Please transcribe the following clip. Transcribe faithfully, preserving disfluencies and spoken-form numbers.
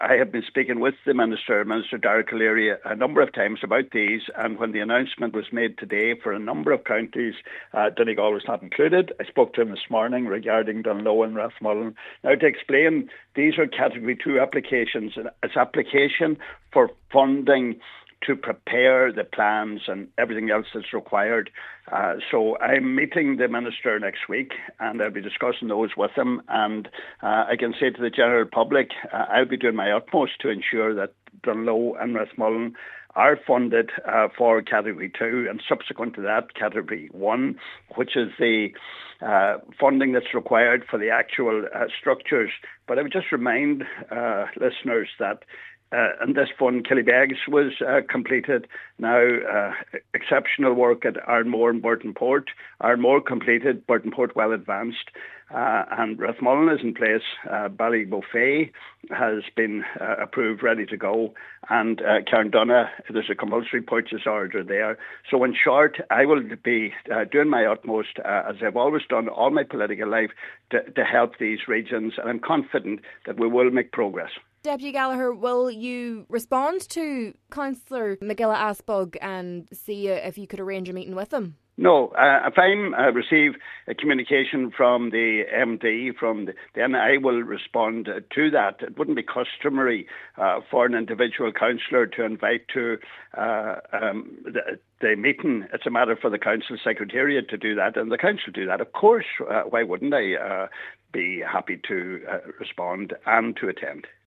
I have been speaking with the Minister, Minister Derek O'Leary, a number of times about these, and when the announcement was made today for a number of counties, uh, Donegal was not included. I spoke to him this morning regarding Dunloe and Rathmullen. Now, to explain, these are Category two applications. It's application for funding to prepare the plans and everything else that's required. Uh, so I'm meeting the Minister next week, and I'll be discussing those with him. And uh, I can say to the general public, uh, I'll be doing my utmost to ensure that Dunloe and Rathmullen are funded uh, for Category two, and subsequent to that, Category one, which is the uh, funding that's required for the actual uh, structures. But I would just remind uh, listeners that Uh, and this fund, Killybegs, was uh, completed. Now, uh, exceptional work at Ardmore and Burtonport. Ardmore completed, Burtonport well advanced. Uh, and Rathmullen is in place. Uh, Ballybofey has been uh, approved, ready to go. And uh, Carndonagh, there's a compulsory purchase order there. So in short, I will be uh, doing my utmost, uh, as I've always done all my political life, to, to help these regions. And I'm confident that we will make progress. Deputy Gallagher, will you respond to Councillor McGilla-Asbug and see if you could arrange a meeting with him? No, uh, if I uh, receive a communication from the M D, from the, then I will respond uh, to that. It wouldn't be customary uh, for an individual councillor to invite to uh, um, the, the meeting. It's a matter for the council secretariat to do that, and the council do that. Of course, uh, why wouldn't I uh, be happy to uh, respond and to attend?